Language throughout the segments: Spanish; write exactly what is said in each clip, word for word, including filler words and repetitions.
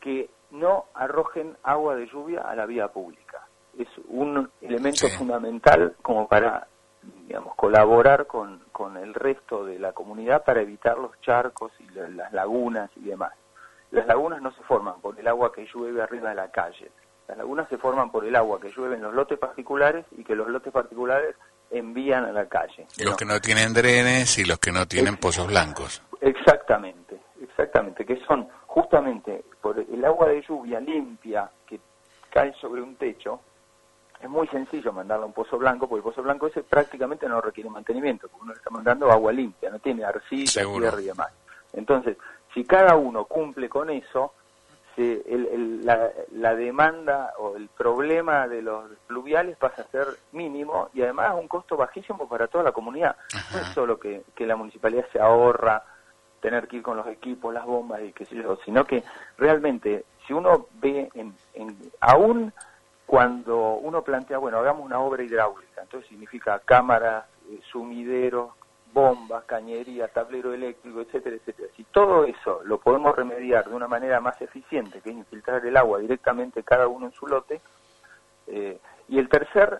que no arrojen agua de lluvia a la vía pública. Es un elemento sí. fundamental como para, digamos, colaborar con, con el resto de la comunidad para evitar los charcos y la, las lagunas y demás. Las lagunas no se forman por el agua que llueve arriba de la calle. Las lagunas se forman por el agua que llueve en los lotes particulares y que los lotes particulares envían a la calle. Los ¿no? que no tienen drenes y los que no tienen pozos blancos. Exactamente, exactamente, que son justamente por el agua de lluvia limpia que cae sobre un techo. Es muy sencillo mandarlo a un pozo blanco, porque el pozo blanco ese prácticamente no requiere mantenimiento, porque uno le está mandando agua limpia, no tiene arcilla, tierra y demás. Entonces, si cada uno cumple con eso, se, el, el, la, la demanda o el problema de los pluviales pasa a ser mínimo y además un costo bajísimo para toda la comunidad. Ajá. No es solo que, que la municipalidad se ahorra tener que ir con los equipos, las bombas y qué sé yo, sino que realmente si uno ve en, en aún cuando uno plantea, bueno, hagamos una obra hidráulica, entonces significa cámaras, eh, sumideros, bombas, cañería, tablero eléctrico, etcétera, etcétera. Si todo eso lo podemos remediar de una manera más eficiente, que es infiltrar el agua directamente cada uno en su lote, eh, y el tercer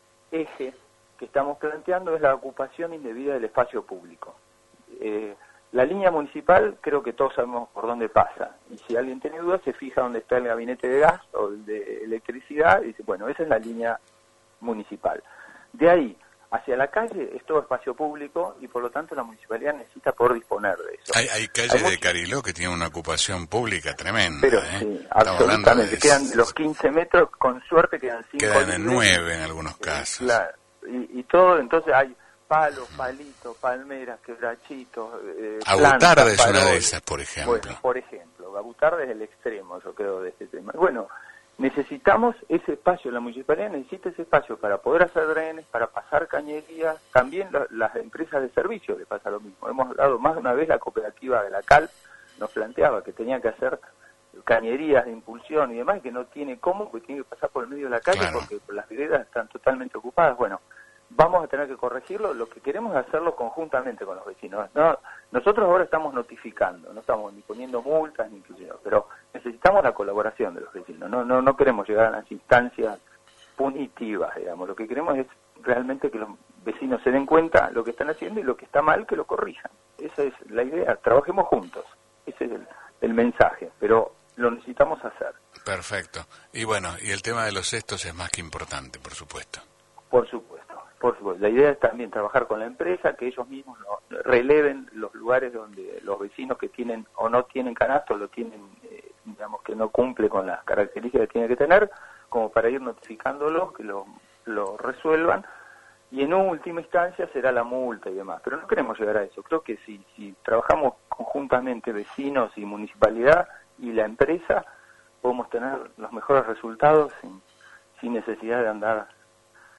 eje que estamos planteando es la ocupación indebida del espacio público. Eh, La línea municipal creo que todos sabemos por dónde pasa, y si alguien tiene dudas se fija dónde está el gabinete de gas o el de electricidad y dice, bueno, esa es la línea municipal. De ahí hacia la calle es todo espacio público y por lo tanto la municipalidad necesita poder disponer de eso. Hay, hay calles hay de mucho... Cariló que tienen una ocupación pública tremenda. Pero ¿eh? sí, absolutamente, de... quedan los quince metros, con suerte quedan cinco. Quedan en nueve en algunos casos. Claro, y, y todo, entonces hay palos, palitos, palmeras, quebrachitos, eh, Abutarde es una de esas, por ejemplo. Bueno, por ejemplo, Abutarde es el extremo, yo creo, de este tema. Bueno, necesitamos ese espacio, la municipalidad necesita ese espacio para poder hacer drenes, para pasar cañerías, también la, las empresas de servicio les pasa lo mismo. Hemos hablado más de una vez, la cooperativa de la Cal nos planteaba que tenía que hacer cañerías de impulsión y demás, y que no tiene cómo, porque tiene que pasar por el medio de la calle, claro, porque las veredas están totalmente ocupadas. Bueno, vamos a tener que corregirlo, lo que queremos es hacerlo conjuntamente con los vecinos. No, nosotros ahora estamos notificando, no estamos ni poniendo multas, ni pero necesitamos la colaboración de los vecinos, no, no, no queremos llegar a las instancias punitivas, digamos, lo que queremos es realmente que los vecinos se den cuenta lo que están haciendo y lo que está mal que lo corrijan. Esa es la idea, trabajemos juntos, ese es el, el mensaje, pero lo necesitamos hacer. Perfecto, y bueno, y el tema de los cestos es más que importante, por supuesto. Por supuesto. Por supuesto, la idea es también trabajar con la empresa, que ellos mismos no, releven los lugares donde los vecinos que tienen o no tienen canasto, lo tienen, eh, digamos, que no cumple con las características que tiene que tener, como para ir notificándolos, que lo, lo resuelvan, y en última instancia será la multa y demás. Pero no queremos llegar a eso. Creo que si, si trabajamos conjuntamente vecinos y municipalidad y la empresa, podemos tener los mejores resultados sin, sin necesidad de andar